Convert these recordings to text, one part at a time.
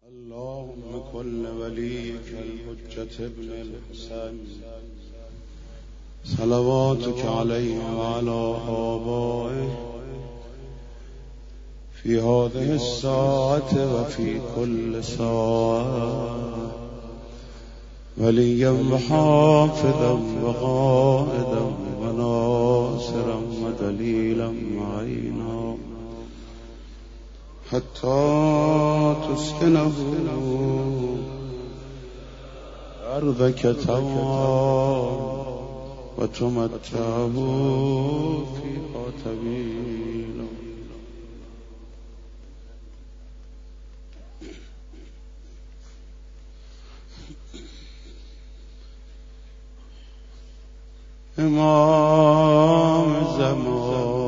اللهم كل وليك الحجة ابن الحسن صلواتك عليه وعلى آبائه في هذه الساعة وفي كل ساعة وليا وحافظا وقائدا وناصرا ودليلا معينا حتى تسكنه أرضك طوعا وتمتعه فيها طويلا. امام زمان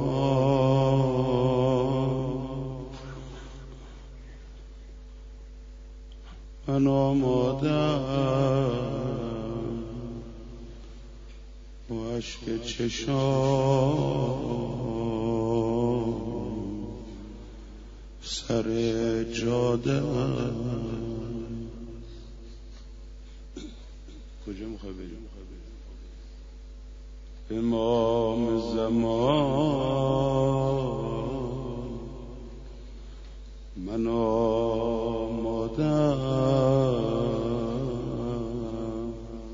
من آمادم و اشک چشام سر جاده. کجا میخوای بریم؟ امام زمان من آمادم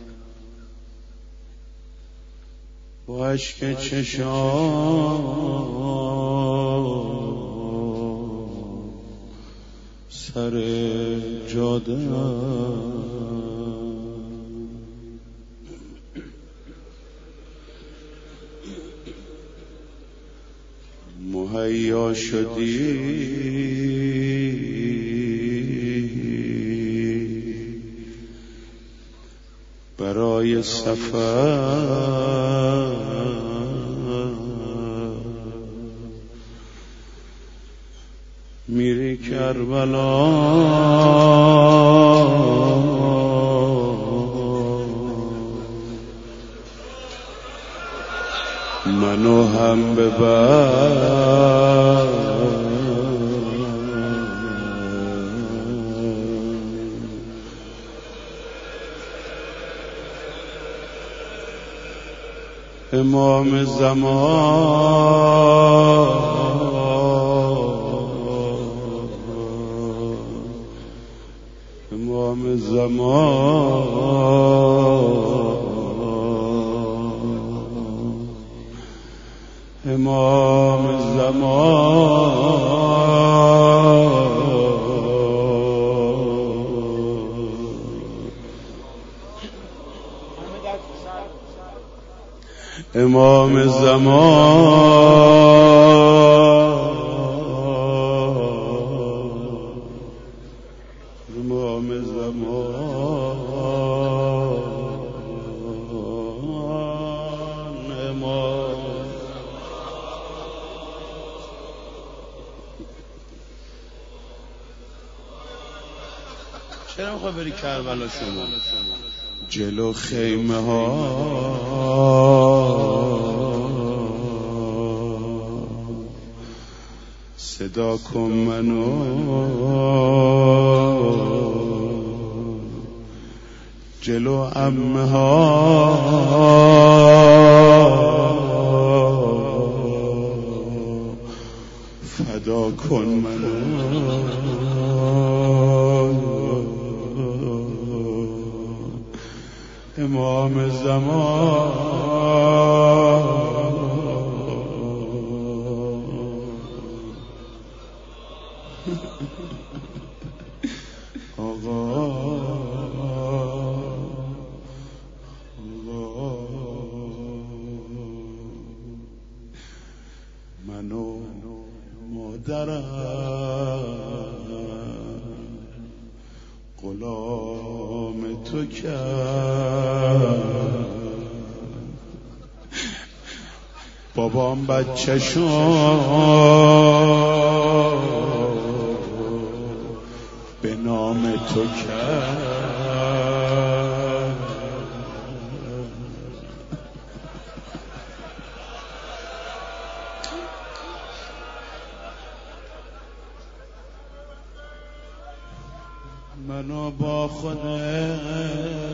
و اشک چشام سر جاده. مهیا شدی برای سفر میری کربلا منو هم ببر. امام زمان امام زمان امام زمان امام زمان امام زمان امام. چرا میخوای بری کربلا شما؟ جلو خیمه ها صدا کن منو، جلو عمه ها فدا کن منو. امام زمان آقا منو مادرم غلام تو کرد، بابام بچه‌شو به نام تو کرد. منو با خودت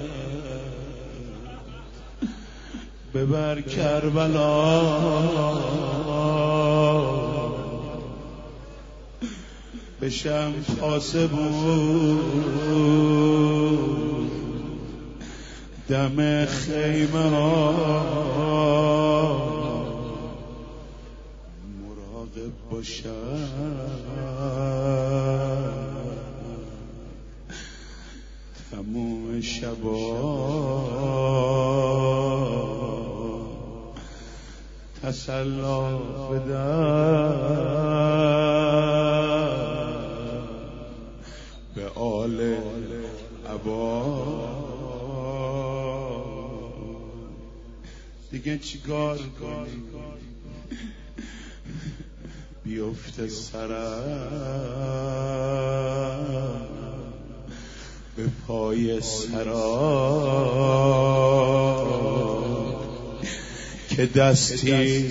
ببر کربلا، بشم پاسبون دم خیمه ها، مراقب باشم تموم شبا، تسلا بدم به آل عبا. دیگه چیکار کنی بیفته سرم به پای سرا، که دستی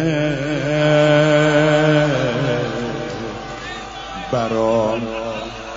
نره برام